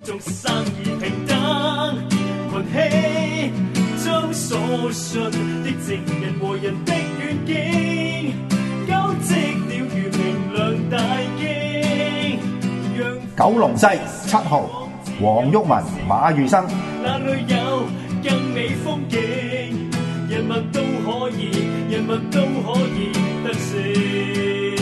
眾生而平等，群起將所信的正人和人的願景，交織了如明亮大經。 九龍西7號黃毓民、馬裕生。 那裏有更美風景，人民都可以得勝。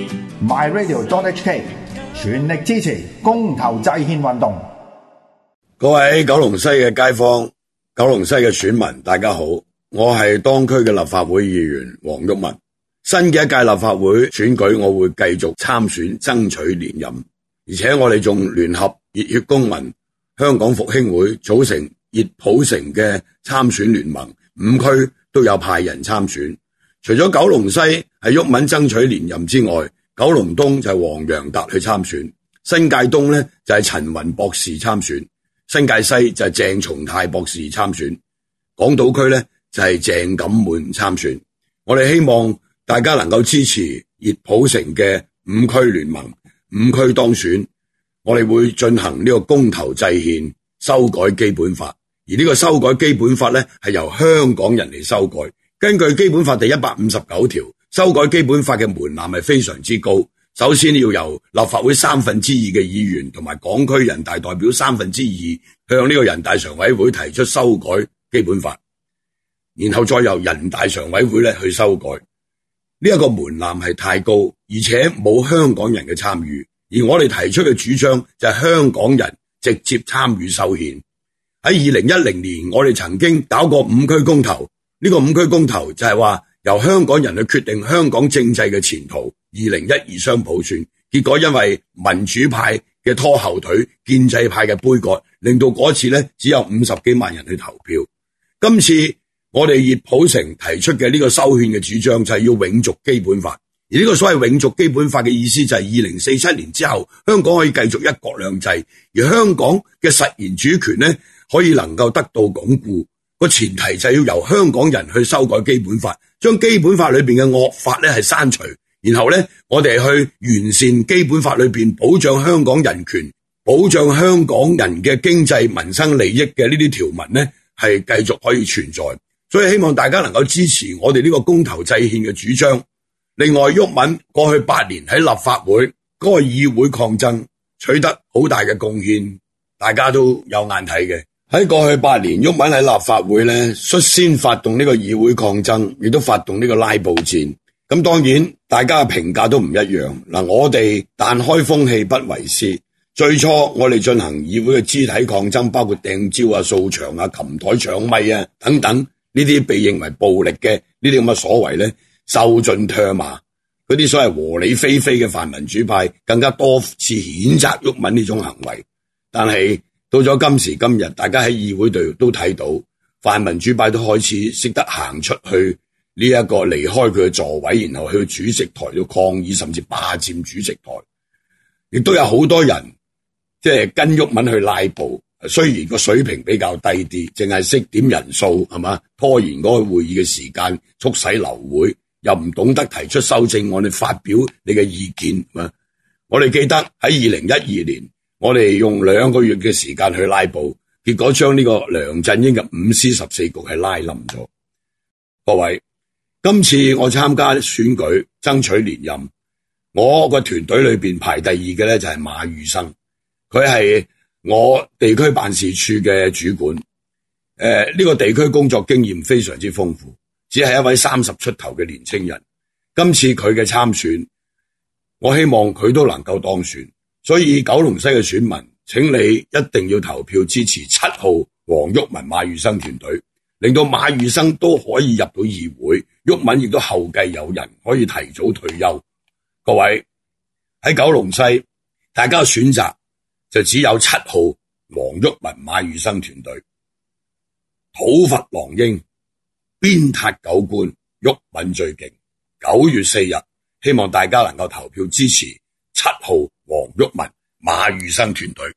myradio.hk 全力支持公投制憲運動。 各位九龍西嘅街坊、九龍西嘅選民，大家好，我係當區嘅立法會議員黃毓民。新嘅一屆立法會選舉，我會繼續參選，爭取連任，而且我哋仲聯合熱血公民、香港復興會組成熱普城嘅參選聯盟，5區都有派人參選。除咗九龍西係毓民爭取連任之外，九龍東就係黃洋達去參選，新界東呢就係陳雲博士參選，新界西就係鄭松泰博士參選，港島區呢就係鄭錦滿參選。我哋希望大家能夠支持熱普城嘅5區聯盟，5區當選。我哋會進行呢個公投制憲，修改基本法，而呢個修改基本法呢係由香港人嚟修改。根據基本法第159條，修改基本法嘅門檻係非常之高。首先要由立法會2/3嘅議員同埋港區人大代表2/3向呢個人大常委會提出修改基本法，然後再由人大常委會去修改。呢一個門檻係太高，而且冇香港人嘅參與。而我哋提出嘅主張就係香港人直接參與修憲。喺2010年，我哋曾經搞過5區公投，呢個5區公投就係話由香港人去決定香港政制嘅前途，2012雙普選。結果因為民主派嘅拖後腿，建制派嘅杯葛，令到嗰次只有50幾萬人去投票。今次我哋熱普城提出嘅呢個修憲嘅主張就係要永續基本法。而呢個所謂永續基本法嘅意思就係2047年之後，香港可以繼續一國兩制，而香港嘅實然主權可以能夠得到鞏固。個前提就係要由香港人去修改基本法，將基本法裏邊嘅惡法係刪除，然後我哋去完善基本法裏邊保障香港人權、保障香港人嘅經濟民生利益嘅呢啲條文係繼續可以存在。所以希望大家能夠支持我哋呢個公投制憲嘅主張。另外，毓民過去8年喺立法會嗰個議會抗爭取得好大嘅貢獻，大家都有眼睇嘅。喺過去8年，毓民喺立法會率先發動呢個議會抗爭，亦都發動呢個拉布戰。咁當然大家嘅評價都唔一樣。我哋但開風氣不為師。最初我哋進行議會嘅肢體抗爭，包括掟蕉啊、掃場啊、擒台搶咪啊等等，呢啲被認為暴力嘅呢啲咁嘅所謂受盡唾罵。嗰啲所謂和理非非嘅泛民主派更加多次譴責毓民呢種行為。但係到咗今時今日，大家喺議會度都睇到泛民主派都開始識得行出去呢一個離開佢嘅座位，然後去主席台度抗議，甚至霸佔主席台。亦都有好多人跟毓民去拉布，雖然個水平比較低啲，淨係識點人數係嘛，拖延嗰個會議嘅時間，促使流會，又唔懂得提出修正案，你發表你嘅意見。我哋記得喺2012年，我哋用2個月嘅時間去拉布，結果將呢個梁振英嘅5C14局係拉冧咗。各位，今次我參加選舉爭取連任，我個團隊裏邊排第2嘅就係馬裕生，佢係我地區辦事處嘅主管。呢個地區工作經驗非常之豐富，只係一位30出頭嘅年青人。今次佢嘅參選，我希望佢都能夠當選。所以九龍西嘅選民，請你一定要投票支持7號黃毓民馬裕生團隊，令到馬裕生都可以入到議會，毓民亦都後繼有人，可以提早退休。各位喺九龍西，大家嘅選擇就只有7號黃毓民馬裕生團隊，討伐狼英，鞭撻狗官，毓民最勁。9月4日，希望大家能夠投票支持7號黃毓民馬裕生團隊。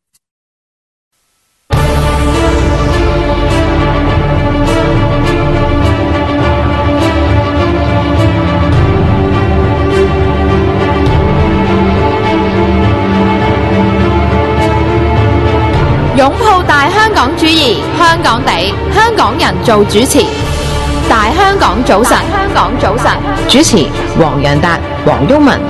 擁抱大香港主義，香港地，香港人做主持。大香港早晨，香港早晨，主持黃洋達、黃毓民。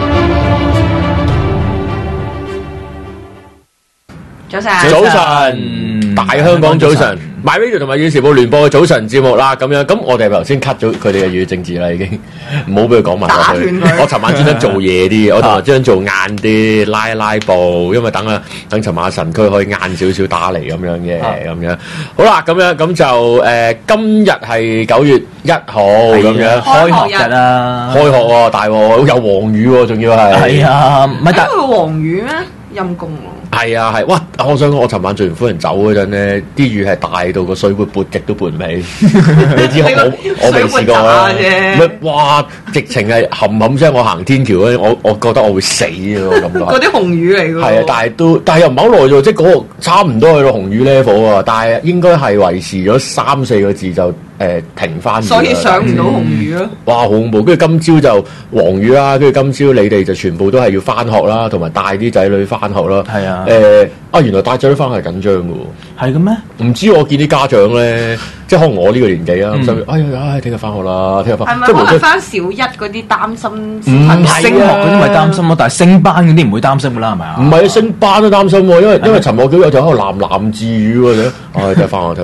早晨， 早晨，大香港早晨。MyRadio 同埋《粵語時報》聯播嘅早晨節目啦，咁樣咁我哋頭先 cut 咗佢哋嘅粵語政治啦，已經唔好俾佢講埋落去。我尋晚專登做嘢啲，我尋晚專登做晏啲，拉布，因為等尋晚神區可以晏少少打嚟咁樣嘅，咁樣好啦，咁樣咁就今日係9月1號咁樣開學日啦，開學喎，大鑊有黃雨喎，仲要係啊，唔係但係黃雨咩？陰公喎， 係啊係，哇！我想講，我尋晚做完夫人走嗰陣咧，啲雨係大到個水撥極都撥唔起，你知我未試過啦。哇！直情係冚聲，我行天橋咧，我覺得我會死啊！咁耐。 嗰啲紅雨嚟㗎。 係啊，但係又唔係好耐啫，即係嗰個差唔多去到紅雨 level 啊，但係應該係維持咗3-4個字就停翻。 所以上唔到紅雨咯。 哇！好恐怖！跟住今朝就黃雨啦，跟住今朝你哋就全部都係要翻學啦，同埋帶啲仔女翻學啦。係啊。原來帶仔女翻學係緊張㗎喎。係嘅咩？唔知我見啲家長咧，即係可能我呢個年紀啊，咁聽日翻學啦，聽日翻。 係咪可能翻小一嗰啲擔心？ 升學嗰啲咪擔心咯，但係升班嗰啲唔會擔心㗎啦，係咪啊？ 唔係升班都擔心喎，因為尋日幾日就喺度喃自語喎，聽日翻學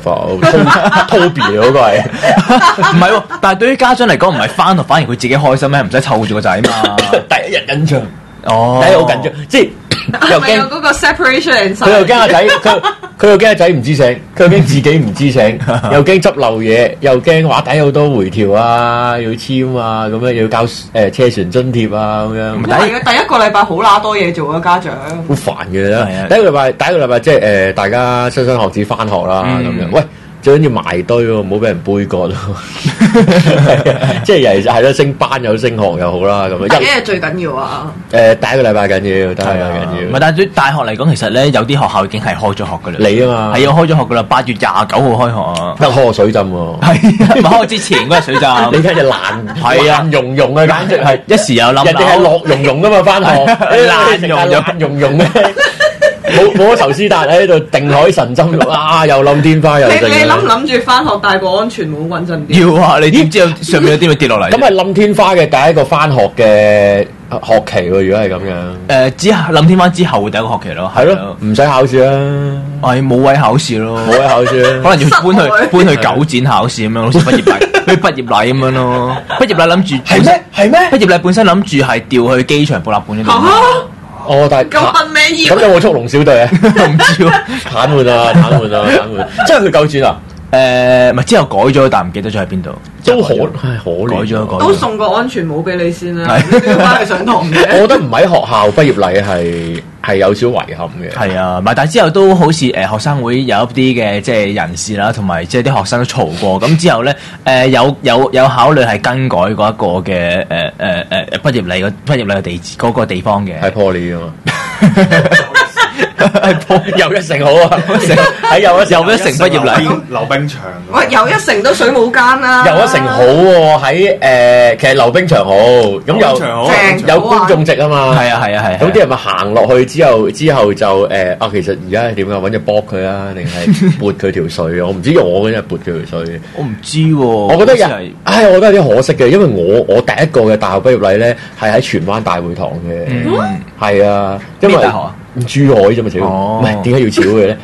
，Toby 嗰個係。 唔係喎，但係對於家長嚟講唔係翻學，反而佢自己開心咩？唔使湊住個仔嘛。 第一日緊張， 第一日好緊張，即係。 又驚嗰個 separation， 佢又驚阿仔，佢又驚阿仔唔知醒，佢又驚自己唔知醒，又驚執漏嘢，又驚畫底好多回條啊，要簽啊，咁樣要交車船津貼啊，咁樣。 第一個禮拜好乸多嘢做啊，家長。 好煩嘅啦，第一個禮拜即係大家莘莘學子翻學啦，咁樣。喂！最緊要埋堆喎，唔好俾人杯葛咯。即係尤其係咯，升班又升學又好啦，咁樣。 第一日最緊要啊！ 第一個禮拜緊要，第一個禮拜緊要。 唔係，但係對大學嚟講，其實咧有啲學校已經係開咗學㗎啦。 你啊嘛， 係啊，開咗學㗎啦，8月29號開學啊。 得開水浸喎。係啊，開學之前嗰日水浸。 你睇隻爛係啊，溶溶啊，簡直係一時又冧。 人哋係落溶溶㗎嘛，翻學爛溶溶咩？冇仇斯達喺度定海神針啊！又冧天花又剩。 你諗住翻學帶個安全帽穩陣啲？ 要啊！你點知上面有啲咪跌落嚟？ 咁係冧天花嘅第一個翻學嘅學期喎，如果係咁樣。 之後冧天花之後第一個學期咯。係咯， 唔使考試啦。 係冇位考試咯， 冇位考試啦。 可能要搬去九展考試咁樣，好似畢業禮，好似畢業禮咁樣咯。畢業禮諗住係咩？ 畢業禮本身諗住係調去機場布立本嗰度。 但係咁問咩嘢？ 咁有冇速龍小隊啊？ 唔知喎， 癱瘓啊！即係佢夠轉啊！ 咪之後改咗，但唔記得咗喺邊度。 都可改咗， 都送個安全帽俾你先啦。你要翻去上堂嘅。 我覺得唔喺學校畢業禮係有少遺憾嘅。 係啊，但係之後都好似學生會有一啲嘅即係人士啦，同埋即係啲學生都嘈過。咁之後咧有考慮係更改嗰一個嘅畢業禮嘅地址嗰個地方嘅。 係 Poly 啊嘛。又一城好啊！喺又一城畢業禮， 溜冰場。 喂，又一城都水舞間啦。 又一城好喎，喺其實溜冰場好，咁有觀眾席啊嘛。係啊。咁啲人咪行落去之後就其實而家係點啊？揾隻搏佢啊，定係撥佢條水？我唔知我嗰陣撥佢條水。 我唔知喎。 我覺得我覺得有啲可惜嘅，因為我第一個嘅大學畢業禮咧係喺荃灣大會堂嘅。係啊，因為。珠海啫嘛，屌！唔係點解要炒嘅咧？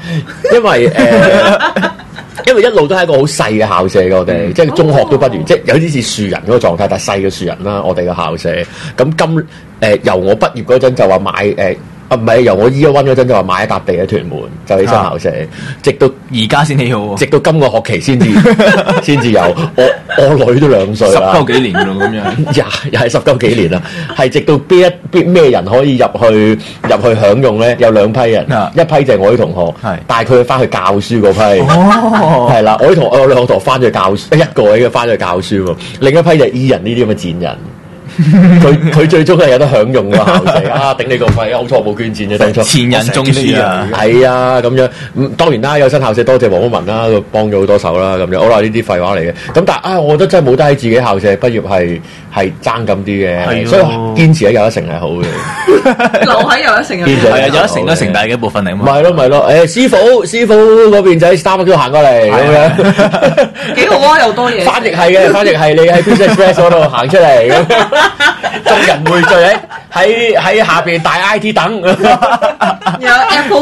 因為一路都係一個好細嘅校舍嘅，我哋即係中學都不如，即係有啲似樹人嗰個狀態，但係細嘅樹人啦，我哋嘅校舍。咁由我畢業嗰陣就話買唔係由我 Year One 嗰陣就話買一笪地喺屯門，就起新校舍，直到而家先起好， 直到今個學期先至有。我女都2歲啦 ，10幾年㗎啦咁樣， 又係10幾年啦，係直到邊咩人可以入去享用咧？有2批人，一批就係我啲同學，帶佢翻去教書嗰批，係啦，我兩個同學翻咗去教書，一個喺度翻咗去教書喎，另一批就係 E 人呢啲咁嘅賤人。 佢最終係有得享用個校舍啊！頂你個肺，好彩我冇捐錢啫，當初前人種樹啊， 係啊咁樣。當然啦，有新校舍多謝黃毓民啦，佢幫咗好多手啦咁樣。好啦，呢啲廢話嚟嘅。咁但係我覺得真係冇得喺自己校舍畢業係爭咁啲嘅，所以堅持喺又一城係好嘅。 留喺又一城係啊，又一城都成大嘅一部分嚟嘛。 咪咯，師傅嗰邊仔Starbucks都行過嚟咁樣， 幾好啊，又多嘢。 翻譯係你喺 Pizza Express 嗰度行出嚟咁，眾人匯聚喺下邊大 IT 等， 有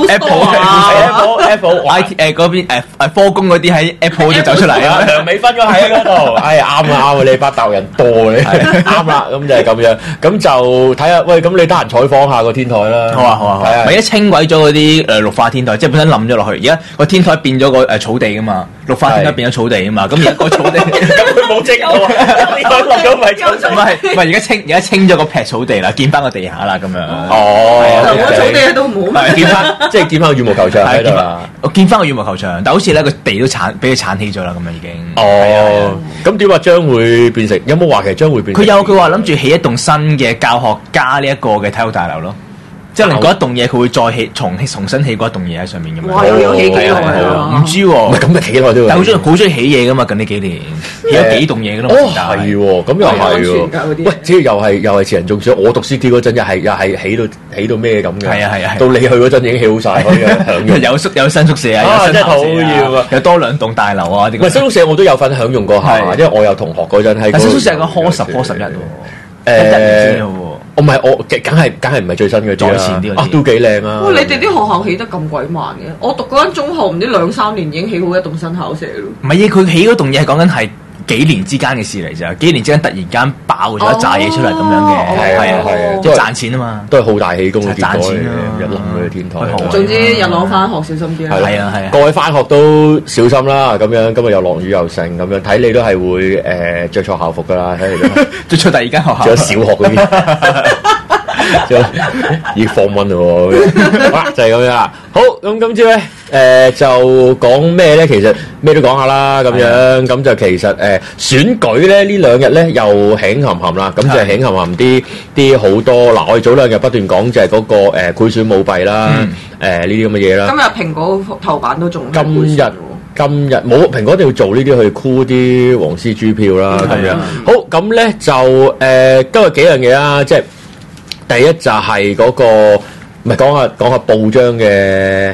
Apple IT 嗰邊科工嗰啲喺 Apple 就走出嚟啊！ 梁美芬嗰喺嗰度，啱啊！你班鬥人多你啱啦，咁就係咁樣，咁就睇下喂，咁你得閒採訪下個天台啦。好啊， 係啊，咪一清毀咗嗰啲綠化天台，即係本身冧咗落去，而家個天台變咗個草地噶嘛，綠化天台變咗草地噶嘛，咁而家個草地咁佢冇整好啊，落咗咪草，唔係而家清咗個劈草地啦，見翻個地下啦咁樣。 哦，草地都唔好， 見翻個羽毛球場喺度啦。 我見翻個羽毛球場，但好似咧個地都俾佢鏟起咗啦，咁樣已經。 咁點話將會變成？有冇話其實將會變成？ 佢話諗住起一棟新嘅教學加呢一個嘅體育大樓咯。即係另嗰一棟嘢，佢會再重新起嗰一棟嘢喺上面咁樣。 哇！有起幾耐啊？ 唔知喎，唔係咁就起耐都。 但係好中意起嘢噶嘛？近呢幾年起咗幾棟嘢噶咯。 係喎，咁又係喎。喂，只要又係前人種樹。我讀 CT 嗰陣又係起到咩咁嘅？ 係啊。 到你去嗰陣已經起好晒，可以享用。 有新宿舍啊， 真係好要啊！ 有多2棟大樓啊！ 唔係新宿舍我都有份享用過下，因為我有同學嗰陣喺。 但新宿舍係個科10科11喎。 唔係我梗係唔係最新嘅， 再前啲都幾靚啊！ 哇！你哋啲學校起得咁鬼慢嘅，我讀嗰間中學唔知2-3年已經起好一棟新校舍咯。 唔係佢起嗰棟嘢係講緊係幾年之間嘅事嚟咋，幾年之間突然間爆咗一紮嘢出嚟咁樣嘅，係啊，都賺錢啊嘛， 都係好大氣功嘅賺錢啊！ 一冧佢天台。 總之日朗翻學小心啲啦。 係啊， 各位翻學都小心啦，咁樣今日又落雨又盛，咁樣睇你都係會着錯校服噶啦，睇你都着錯第二間學校， 着小學嗰啲。已經放溫咯，就係咁樣啦。好，咁今朝咧，就講咩咧？其實咩都講下啦，咁樣咁就其實選舉咧呢2日咧又輕冚冚啦，咁就輕冚冚啲好多嗱。我哋早2日不斷講就係嗰個賄選舞弊啦，呢啲咁嘅嘢啦。 今日蘋果頭版都仲今日冇蘋果一定要做呢啲去箍啲黃絲豬票啦，咁樣。好，咁咧就今日幾樣嘢啦，即係。第一就係嗰個，唔係講下報章嘅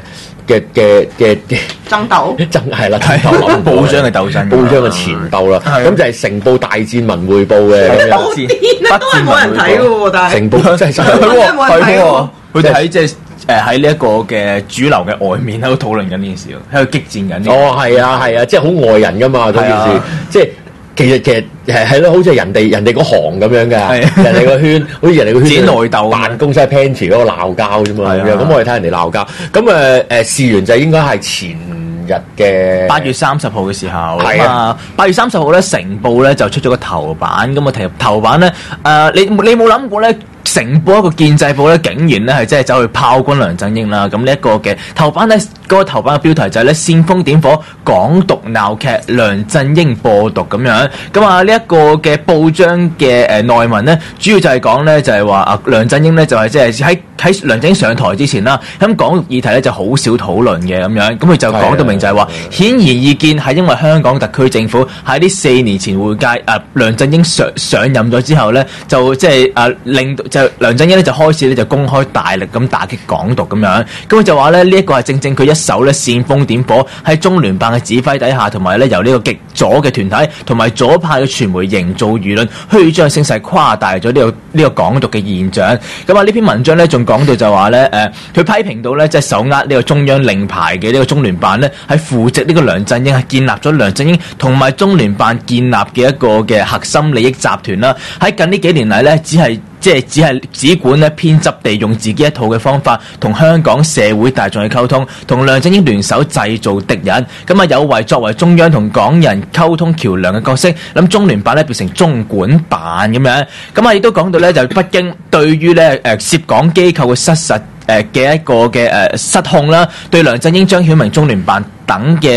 爭鬥， 係啦，報章嘅鬥爭，報章嘅前鬥啦。咁就係成報大戰文匯報嘅咁樣， 都係冇人睇嘅喎，但係成報真係係喎，佢哋喺即係喺呢一個嘅主流嘅外面喺度討論緊呢件事，喺度激戰緊。 哦，係啊，即係好外人噶嘛嗰件事，即係。其實係咯，好似係人哋嗰行咁樣嘅，人哋個圈，好似人哋個圈自己內鬥，辦公室 pantry 嗰個鬧交啫嘛，咁我哋睇人哋鬧交，咁事緣就應該係前日嘅 8月30號嘅時候，係啊，8月30號咧，成報咧就出咗個頭版，咁啊頭版咧，你冇諗過咧？成報一個建制報咧，竟然咧係真係走去炮轟梁振英啦！咁呢一個嘅頭版咧，嗰個頭版嘅標題就係咧煽風點火，港獨鬧劇，梁振英播獨咁樣。咁啊呢一個嘅報章嘅內文咧，主要就係講咧就係話啊梁振英咧就係即係喺梁振英上台之前啦，咁港獨議題咧就好少討論嘅咁樣。咁佢就講到明就係話，顯而易見係因為香港特區政府喺呢4年前換屆梁振英上任咗之後咧，就即係令到梁振英咧就開始咧就公開大力咁打擊港獨咁樣，咁佢就話咧呢一個係正正佢一手咧煽風點火，喺中聯辦嘅指揮底下，同埋咧由呢個極左嘅團體同埋左派嘅傳媒營造輿論，虛張聲勢，誇大咗呢個港獨嘅現象。咁啊呢篇文章咧仲講到就話咧佢批評到咧即係手握呢個中央令牌嘅呢個中聯辦咧係扶植呢個梁振英，係建立咗梁振英同埋中聯辦建立嘅一個嘅核心利益集團啦。喺近呢幾年嚟咧只管咧偏執地用自己一套嘅方法同香港社會大眾去溝通，同梁振英聯手製造敵人。咁啊有為作為中央同港人溝通橋梁嘅角色，諗中聯辦咧變成中管辦咁樣。咁啊亦都講到咧就北京對於咧涉港機構嘅失實嘅一個嘅失控啦，對梁振英、張曉明、中聯辦等嘅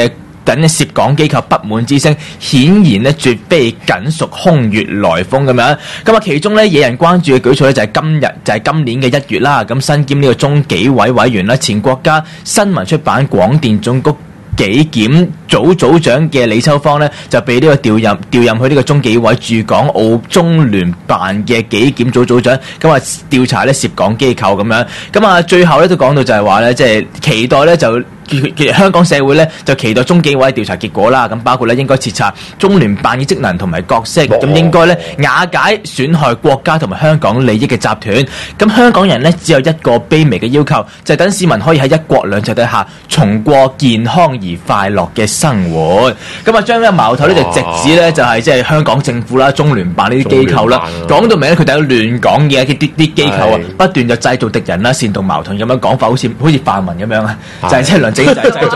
等嘅涉港機構不滿之聲，顯然咧絕非僅屬空穴來風咁樣。咁啊，其中咧惹人關注嘅舉措咧就係今年嘅1月啦。咁身兼呢個中紀委委員啦，前國家新聞出版廣電總局紀檢組組長嘅李秋芳呢，就被呢個調任去呢個中紀委駐港澳中聯辦嘅紀檢組組長，咁啊調查呢涉港機構咁樣。咁啊最後咧都講到就係話呢，即係期待呢就。香港社會咧就期待中紀委調查結果啦，咁包括咧應該徹查中聯辦嘅職能同埋角色，咁應該咧瓦解損害國家同埋香港利益嘅集團。咁香港人咧只有一個卑微嘅要求，就係等市民可以喺一國兩制底下重過健康而快樂嘅生活。咁啊將呢個矛頭咧就直指咧就係即係香港政府啦、中聯辦呢啲機構啦，講到明咧佢哋有亂講嘅啲機構啊，不斷就製造敵人啦、煽動矛盾咁樣講法，好似泛民咁樣啊，就係即係係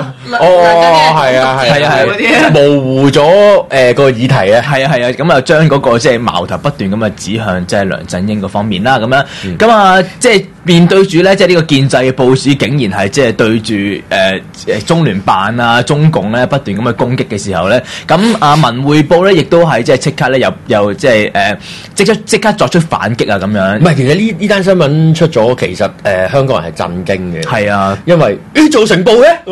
模糊咗個議題啊，係啊，咁啊將嗰個即係矛頭不斷咁啊指向即係梁振英嗰方面啦，咁樣咁啊即係面對住咧即係呢個建制嘅報紙，竟然係即係對住中聯辦啊、中共咧不斷咁去攻擊嘅時候咧，咁啊文匯報咧亦都係即係即刻咧又即係即刻作出反擊啊咁樣。 唔係，其實呢單新聞出咗，其實香港人係震驚嘅。係啊，因為做成報嘅。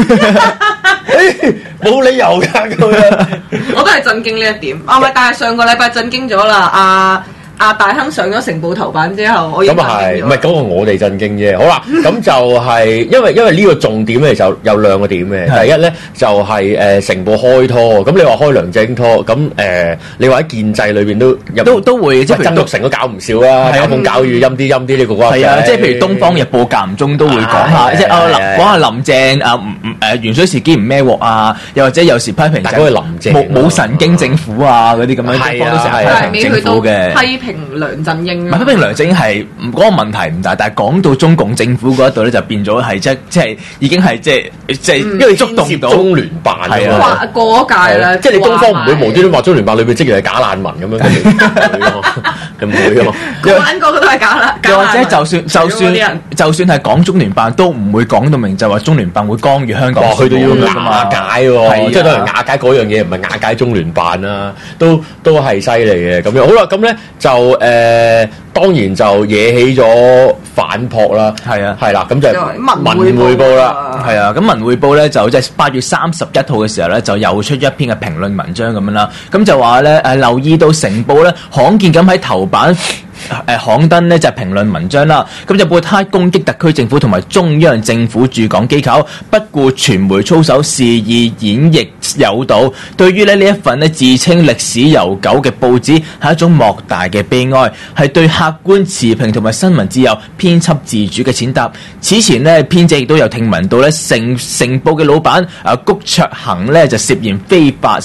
冇理由㗎咁樣， 我都係震驚呢一點。但係上個禮拜震驚咗啦，阿大亨上咗成報頭版之後，我已經震驚咗。唔係嗰個我哋震驚啫。好啦，咁就係因為呢個重點咧就有兩個點嘅。第一咧就係成報開拖，咁你話開梁振英拖，咁你話喺建制裏邊都會，即係曾鈺成都搞唔少啦，搞風搞雨陰啲呢個關係。係啊，即係譬如《東方日報》間唔中都會講下，即係講下林鄭鉛水事件唔孭鑊啊，又或者有時批評就林鄭冇神經政府啊嗰啲咁樣，東方都成日批評政府嘅。 批評梁振英， 唔係批評梁振英係嗰個問題唔大，但係講到中共政府嗰一度咧，就變咗係即係已經係即係因為觸動到中聯辦係啊， 過一屆啦， 即係你東方唔會無端端話中聯辦裏邊職員係假難民咁樣，唔會㗎嘛， 講個都係假啦， 又或者就算係講中聯辦都唔會講到明，就話中聯辦會干預香港， 佢都要瓦解喎，即係當然瓦解嗰樣嘢唔係瓦解中聯辦啦，都係犀利嘅咁樣。好啦，咁咧就當然就惹起咗反撲啦，係啊，係啦，咁就文匯報啦，係啊，咁文匯報咧就即係8月31號嘅時候咧，就又出咗一篇嘅評論文章咁樣啦，咁就話咧留意到成報咧罕見咁喺頭版刊登呢就係評論文章啦，咁就抹黑攻擊特區政府同埋中央政府駐港機構，不顧傳媒操守，肆意演繹誘導。對於呢一份呢自稱歷史悠久嘅報紙，係一種莫大嘅悲哀，係對客觀持平同埋新聞自由、編輯自主嘅踐踏。此前呢編者亦都有聽聞到呢成報嘅老闆谷卓衡呢就涉嫌非法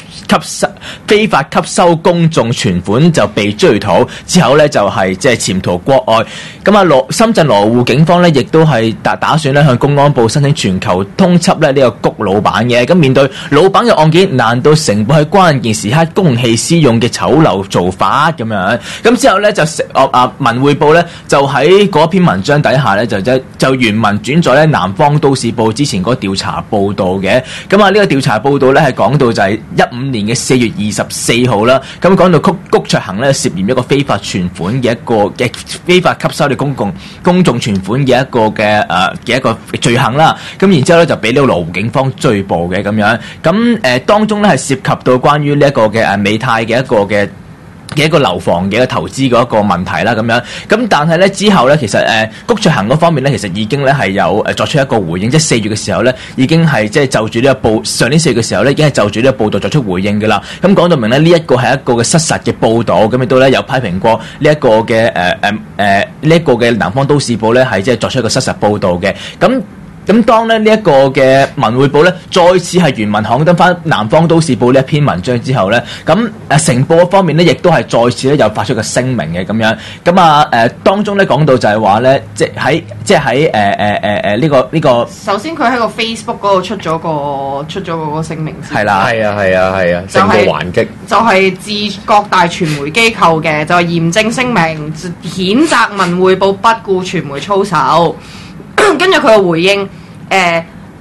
吸收公眾存款就被追討，之後咧就係即係潛逃國外。咁啊，深圳羅湖警方咧亦都係打算咧向公安部申請全球通緝咧呢個谷老闆嘅。咁面對老闆嘅案件，難道成報喺關鍵時刻公器私用嘅醜陋做法咁樣？咁之後咧就文匯報咧就喺嗰篇文章底下咧就原文轉載咧南方都市報之前嗰個調查報導嘅。咁啊呢個調查報導咧係講到就係15年嘅4月24號啦，咁講到谷卓衡咧涉嫌一個非法存款嘅非法吸收嘅公眾存款嘅一個罪行啦，咁然之後咧就俾呢個羅湖警方追捕嘅咁樣，咁當中咧係涉及到關於呢一個嘅美泰嘅一個樓房嘅一個投資嗰一個問題啦，咁樣，咁但係咧之後咧，其實谷卓衡嗰方面咧，其實已經咧係有作出一個回應，即係4月嘅時候咧，已經係即係就住呢個上年4月嘅時候咧，已經係就住呢個報導作出回應嘅啦。咁講到明咧，呢一個係一個嘅失實嘅報導，咁亦都咧有批評過呢一個嘅呢一個嘅南方都市報咧係即係作出一個失實報導嘅。咁當咧呢一個嘅文匯報咧再次係原文刊登翻南方都市報呢一篇文章之後咧，咁成報方面咧亦都係再次咧又發出個聲明嘅咁樣，咁當中咧講到就係話咧，即係喺呢個首先佢喺個 Facebook 嗰度出咗嗰個聲明先， 係啦，係啊，成報還擊就係致各大傳媒機構嘅，就係嚴正聲明，譴責文匯報不顧傳媒操守。跟住佢嘅回應，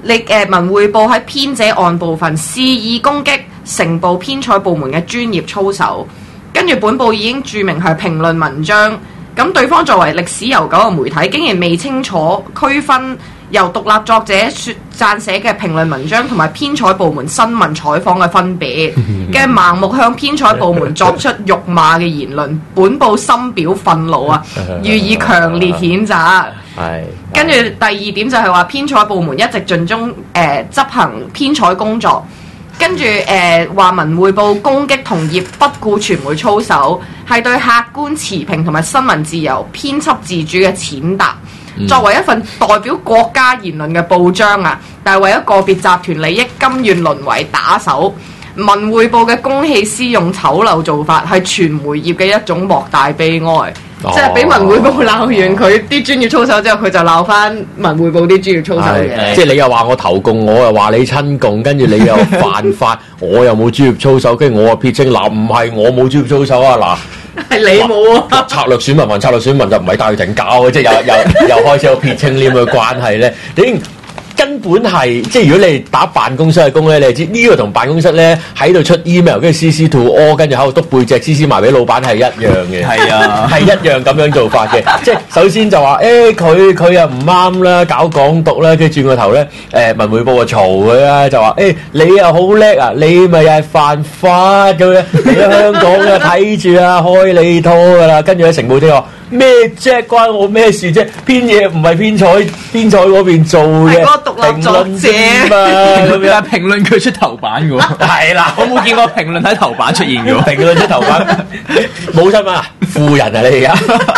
文匯報喺編者案部分肆意攻擊成報編採部門嘅專業操守，跟住本報已經註明係評論文章。咁對方作為歷史悠久嘅媒體，竟然未清楚區分由獨立作者撰寫嘅評論文章同埋編採部門新聞採訪嘅分別嘅盲目向編採部門作出辱罵嘅言論，本報深表憤怒啊，予以強烈譴責。跟住第二點就係話編採部門一直盡忠執行編採工作。跟住話文匯報攻擊同業不顧傳媒操守，係對客觀持平同埋新聞自由、編輯自主嘅踐踏。作為一份代表國家言論嘅報章啊，但係為咗個別集團利益，甘願淪為打手。文匯報嘅公器私用醜陋做法，係傳媒業嘅一種莫大悲哀。即係俾文匯報鬧完佢啲專業操守之後，佢就鬧翻文匯報啲專業操守嘅。 即係你又話我投共，我又話你親共，跟住你又犯法，我又冇專業操守，跟住我又撇清嗱，唔係我冇專業操守啊嗱， 係你冇啊！ 策略選民還策略選民就唔係戴定教嘅，即係又開始有撇清呢咁嘅關係咧，你。根本係即係如果你打辦公室嘅工咧，你就知呢個同辦公室咧喺度出 email 跟住 CC to all 跟住喺度篤背脊 CC 埋俾老闆係一樣嘅，係啊，係一樣咁樣做法嘅。即係首先就話佢又唔啱啦，搞港獨啦，跟住轉個頭咧文匯報就嘈佢啦，就話你又好叻啊，你咪又係犯法咁樣，你喺香港啊睇住啊開你拖噶啦，跟住喺成報都話。咩啫？關我咩事啫？編嘢唔係編採嗰邊做嘅， 係個獨立作者嘛。但係評論佢出頭版嘅喎。係啦，我冇見過評論喺頭版出現嘅喎。 評論出頭版，冇新聞啊！富人啊，你而家。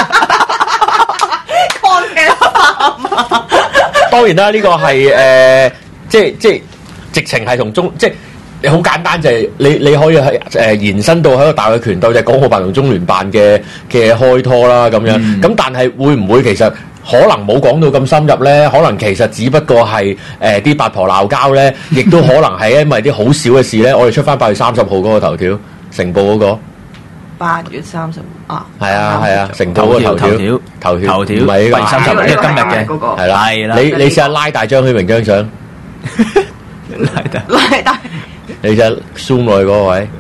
抗嘅當然啦，呢個係即係直情係同中即係。好簡單就係你可以係延伸到喺個大嘅拳鬥，就係港澳辦同中聯辦嘅開拖啦咁樣。咁但係會唔會其實可能冇講到咁深入咧？可能其實只不過係啲八婆鬧交咧，亦都可能係因為啲好少嘅事咧。我哋出翻8月30號嗰個頭條，成報嗰個。 8月30啊。係啊，成報嗰個頭條唔係8月30號，因為今日嘅係啦。你試下拉大張許明章相， 拉大。 你就 zoom 落去嗰個位，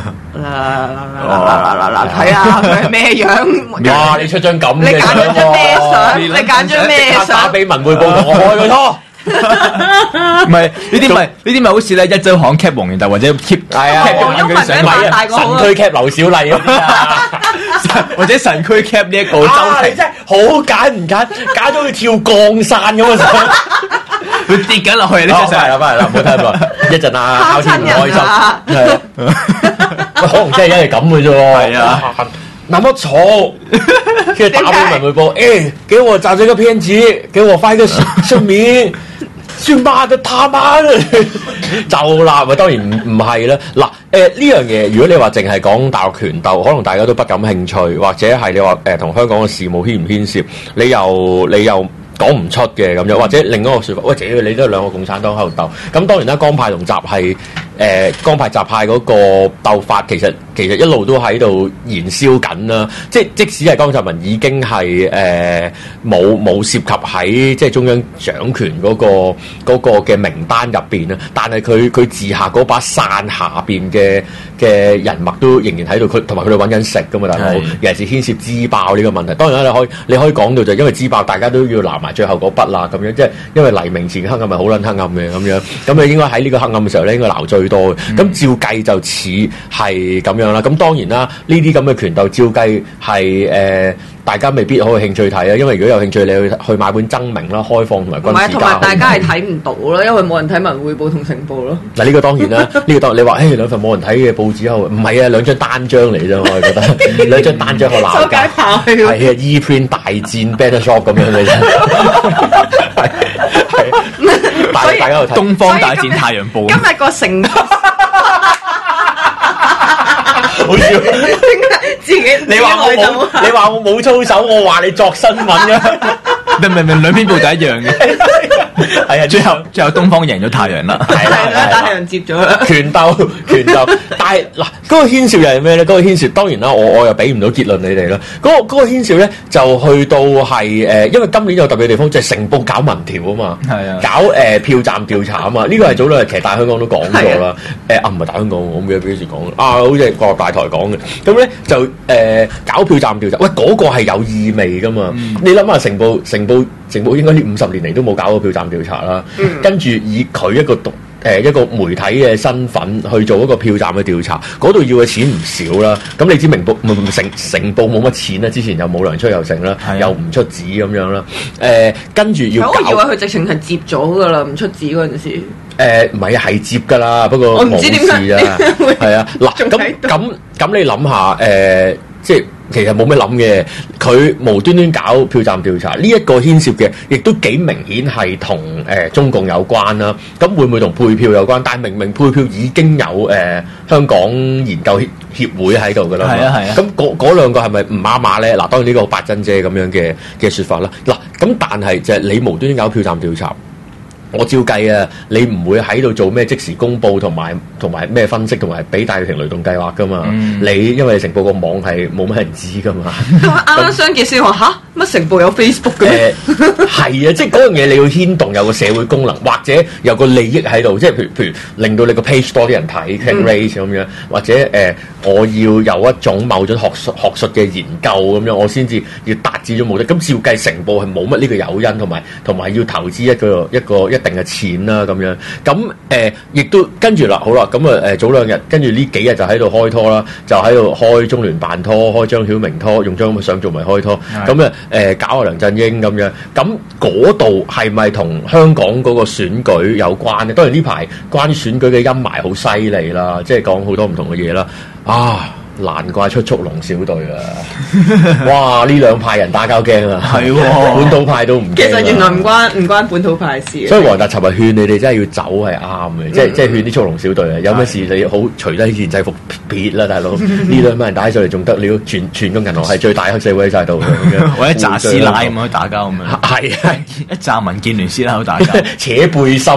睇下佢係咩樣？ 哇！你出張咁嘅相喎，你揀張咩相？ 打俾文匯報同我開佢拖。 唔係呢啲咪好似咧一週刊 cap 黃元達或者 keep 係啊， 黃毓民大個神區 cap 劉小麗嗰啲啊， 或者神區 cap 呢一個周庭， 真係好揀唔揀，揀到佢跳降傘咁嘅相。 佢跌緊落去呢隻相， 翻嚟啦，唔好睇咁一陣啊，考天唔開心，係可能真係因為咁嘅啫喎。係啊，那麼醜，跟住打俾文匯報，給我找這個騙子，給我發一個聲明，算罵得他媽就啦，咪當然唔係啦。嗱呢樣嘢，如果你話淨係講大陸拳鬥，可能大家都不感興趣，或者係你話同香港嘅事務牽唔牽涉，你又講唔出嘅咁樣，或者另一個説法，喂，你都係兩個共產黨喺度鬥，咁當然啦，江派同習係江派習派嗰個鬥法，其實一路都喺度燃燒緊啦。即使係江澤民已經係冇涉及喺即係中央掌權嗰個嘅名單入邊啦，但係佢治下嗰把傘下邊嘅人脈都仍然喺度，佢同埋佢哋揾緊食噶嘛，大佬，尤其是牽涉支爆呢個問題。當然啦，你可以講到就因為支爆，大家都要拿埋最後嗰筆啦，咁樣即係因為黎明前嘅黑暗咪好撚黑暗嘅咁樣，咁你應該喺呢個黑暗嘅時候咧，應該鬧最多嘅。咁照計就似係咁樣啦。咁當然啦，呢啲咁嘅拳鬥照計係大家未必好有興趣睇啊。因為如果有興趣，你去買本爭鳴啦、開放同埋軍事家。 同埋大家係睇唔到咯，因為冇人睇文匯報同成報咯。 嗱呢個當然啦，呢個當你話兩份冇人睇嘅報紙後，唔係啊，兩張單張嚟啫，我係覺得兩張單張去鬧交，係啊 ，E-print 大戰 Better Shop 咁樣嘅啫。大家喺度睇東方大戰太陽報。 今日個成好笑， 自己你話我冇操守，我話你作新聞嘅， 明兩篇報就一樣嘅。 係啊， 最後東方贏咗太陽啦， 係啦， 太陽接咗啦， 拳鬥。但係嗱，嗰個牽涉又係咩咧？嗰個牽涉當然啦，我又俾唔到結論你哋啦。嗰個牽涉咧就去到係因為今年有特別嘅地方就係成報搞民調啊嘛， 係啊， 搞票站調查啊嘛。呢個係早兩日其實大香港都講咗啦。唔係大香港，我唔記得幾時講好似國大台講嘅。咁咧就搞票站調查，喂嗰個係有意味噶嘛？你諗下成報應該呢50年嚟都冇搞過票站調查啦。跟住以佢一個媒體嘅身份去做一個票站嘅調查，嗰度要嘅錢唔少啦。咁你知成報冇乜錢啦，之前又冇糧出又成啦，又唔出紙咁樣啦。跟住要搞， 我以為佢直情係接咗噶啦，唔出紙嗰陣時。 唔係啊，係接噶啦，不過我唔知點解啊，係啊。嗱咁你諗下即係。其實冇咩諗嘅，佢無端端搞票站調查，呢一個牽涉嘅，亦都幾明顯係同中共有關啦。咁會唔會同配票有關？但係明配票已經有香港研究協會喺度噶啦。係啊。咁嗰兩個係咪唔啱碼咧？嗱，當然呢個八珍姐咁樣嘅説法啦。嗱，咁但係就係你無端端搞票站調查。我照計啊，你唔會喺度做咩即時公佈同埋咩分析同埋俾戴耀廷雷動計劃噶嘛？你因為成報個網係冇乜人知噶嘛？ 啱啱雙傑先話吓，乜成報有 Facebook 嘅咩？ 係啊，即係嗰樣嘢你要牽動有個社會功能，或者有個利益喺度，即係譬如令到你個 page 多啲人睇 click rate 咁樣，或者我要有一種某種學術嘅研究咁樣，我先至要達至咗目的。咁照計成報係冇乜呢個誘因，同埋要投資一個一定嘅錢啦咁樣。咁亦都跟住啦，好啦，咁早兩日跟住呢幾日就喺度開拖啦，就喺度開中聯辦拖，開張曉明拖，用張相做埋開拖。咁搞阿梁振英咁樣。咁嗰度係咪同香港嗰個選舉有關咧？當然呢排關於選舉嘅陰霾好犀利啦，即係講好多唔同嘅嘢啦。難怪出速龍小隊啦！哇，呢兩派人打交驚啊！係本土派都唔驚。其實原來唔關本土派事。 所以黃達尋日勸你哋真係要走係啱嘅，即係勸啲速龍小隊啊！有咩事你好除低件制服撇啦，大佬！呢兩班人打起上嚟仲得了，全個銀行係最大黑社會喺晒度咁樣， 或者炸師奶咁去打交咁樣。 係一炸民建聯師奶喺度打交， 扯背心。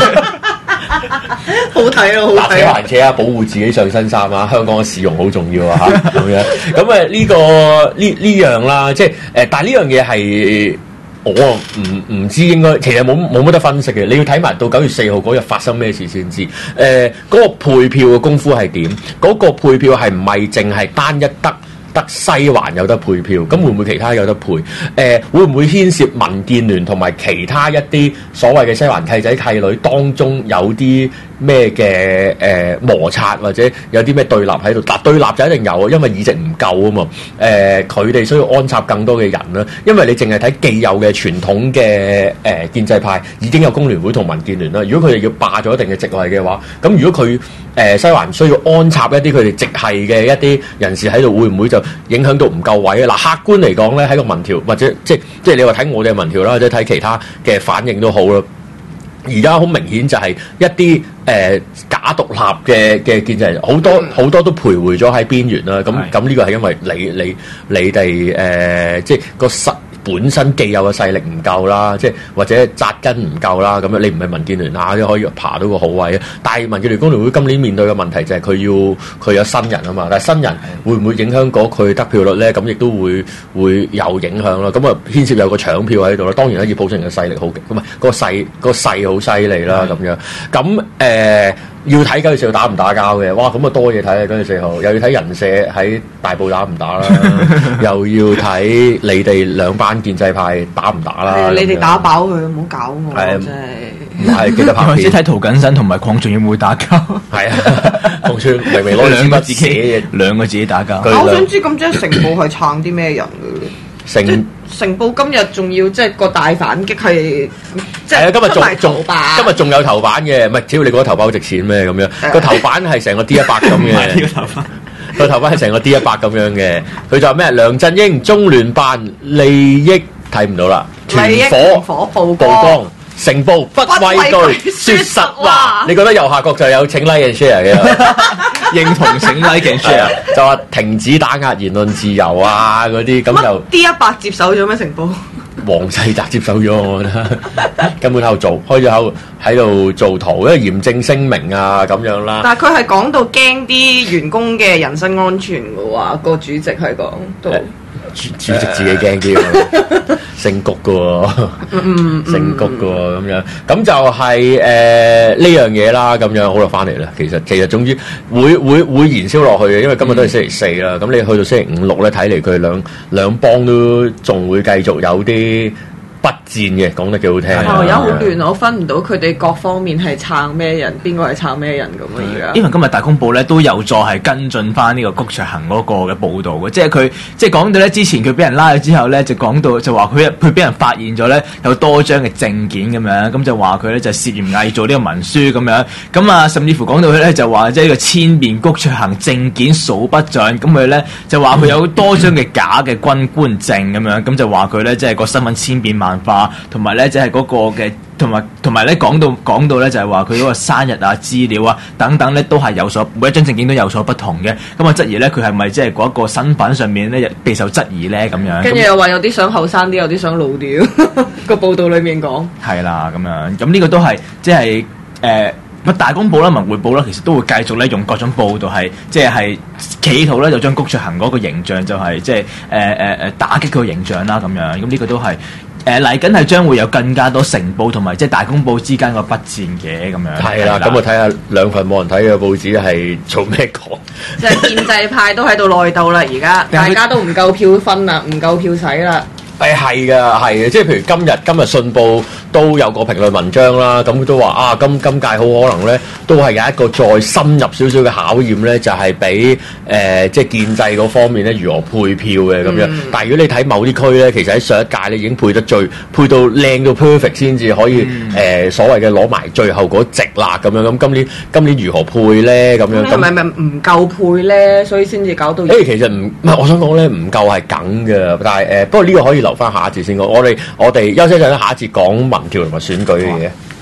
好睇咯，好睇！ 扯還扯啊，保護自己上身衫啊！香港嘅市容好重要啊，嚇咁樣。咁呢樣啦，即係但係呢樣嘢係我唔知應該，其實冇乜得分析嘅。你要睇埋到9月4號嗰日發生咩事先知。嗰個配票嘅功夫係點？嗰個配票係唔係淨係單一得西環有得配票，咁會唔會其他有得配？會唔會牽涉民建聯同埋其他一啲所謂嘅西環契仔契女當中有啲咩嘅摩擦，或者有啲咩對立喺度？嗱，對立就一定有，因為議席唔夠啊嘛。佢哋需要安插更多嘅人啦。因為你淨係睇既有嘅傳統嘅建制派已經有工聯會同民建聯啦。如果佢哋要霸咗一定嘅席位嘅話，咁如果佢西環需要安插一啲佢哋直系嘅一啲人士喺度，會唔會就影響到唔夠位啊？嗱，客觀嚟講咧，喺個民調或者即係你話睇我哋嘅民調啦，或者睇其他嘅反應都好啦。而家好明顯就係一啲假獨立嘅建制，好多都徘徊咗喺邊緣啦。咁呢個係因為你哋即係個本身既有嘅勢力唔夠啦，即係或者紮根唔夠啦，咁樣你唔係民建聯下都可以爬到個好位啊！但係民建聯工聯會今年面對嘅問題就係佢有新人啊嘛，但係新人會唔會影響嗰佢得票率咧？咁亦都會有影響啦。咁啊牽涉有個搶票喺度啦。當然啦，葉寶成嘅勢力好勁，咁啊個勢好犀利啦咁樣。咁要睇9月4號打唔打交嘅，哇！咁啊多嘢睇啊！9月4號又要睇人社喺大埔打唔打啦，又要睇你哋兩班建制派打唔打啦。 你哋打飽佢，唔好搞我真係。 係記得拍片。 先睇涂謹申同埋鄺俊宇會唔會打交？ 係啊，鄺俊明明攞兩個自己兩個自己打交。 我想知咁即係成報係撐啲咩人嘅？成報今日仲要即係個大反擊係，即係今日仲有頭版嘅，唔係只要你覺得頭版好值錢咩咁樣？個頭版係成個 D100 咁嘅，個頭版係成個 D100 咁樣嘅。佢就話咩？梁振英中聯辦利益睇唔到啦， 團火曝光。 成報不畏懼，說實話。你覺得右下角就有請 like and share 嘅， 認同請 like and share， 就話停止打壓言論自由啊嗰啲，咁就 D100 接手咗咩？成報黃世澤接手咗，我覺得根本喺度做，開咗喺度做圖，因為嚴正聲明啊咁樣啦。 但係佢係講到驚啲員工嘅人身安全嘅話，個主席係講到。 主席自己驚啲喎，姓谷嘅喎，姓谷嘅喎咁樣，咁就係呢樣嘢啦，咁樣好啦，翻嚟啦。其實總之會燃燒落去嘅，因為今日都係星期四啦。咁你去到星期五六咧，睇嚟佢兩幫都仲會繼續有啲不戰嘅，講得幾好聽。 而家好亂，我分唔到佢哋各方面係撐咩人，邊個係撐咩人咁啊！而家因為今日大公報咧都有再係跟進翻呢個谷卓恆嗰個嘅報導嘅，即係佢即係講到咧之前佢俾人拉咗之後咧，就講到就話佢俾人發現咗咧有多張嘅證件咁樣，咁就話佢咧就涉嫌偽造呢個文書咁樣，咁啊甚至乎講到佢咧就話即係呢個千遍谷卓恆證件數不盡，咁佢咧就話佢有多張嘅假嘅軍官證咁樣，咁就話佢咧即係個身份千變萬化，同埋咧即係嗰個嘅。同埋咧講到咧就係話佢嗰個生日啊資料啊等等咧都係有所每一張證件都有所不同嘅，咁啊質疑咧佢係咪即係嗰一個身份上面咧備受質疑咧咁樣， 跟住又話有啲想後生啲，有啲想老啲，個報道裡面講係啦咁樣，咁呢個都係即係大公報啦、文匯報啦，其實都會繼續咧用各種報道係即係企圖咧就將谷卓恆嗰個形象就係即係打擊佢個形象啦咁樣，咁呢個都係。嚟緊係將會有更加多成報同埋即係大公報之間個筆戰嘅咁樣。 係啦，咁我睇下兩份冇人睇嘅報紙係做咩講？ 即係建制派都喺度內鬥啦，而家大家都唔夠票分啦，唔夠票使啦。 係嘅，即係譬如今日信報都有個評論文章啦，咁都話啊，今屆好可能咧，都係有一個再深入少少嘅考驗咧，就係俾即係建制嗰方面咧如何配票嘅咁樣。但係如果你睇某啲區咧，其實喺上一屆咧已經配到靚到 perfect 先至可以所謂嘅攞埋最後嗰席啦咁樣。咁今年如何配咧咁樣？ 係咪唔夠配咧？所以先至搞到。 其實唔係，我想講咧唔夠係梗嘅，但係不過呢個可以留翻下一節先講。我哋休息一陣，下一節講民調同埋選舉嘅嘢。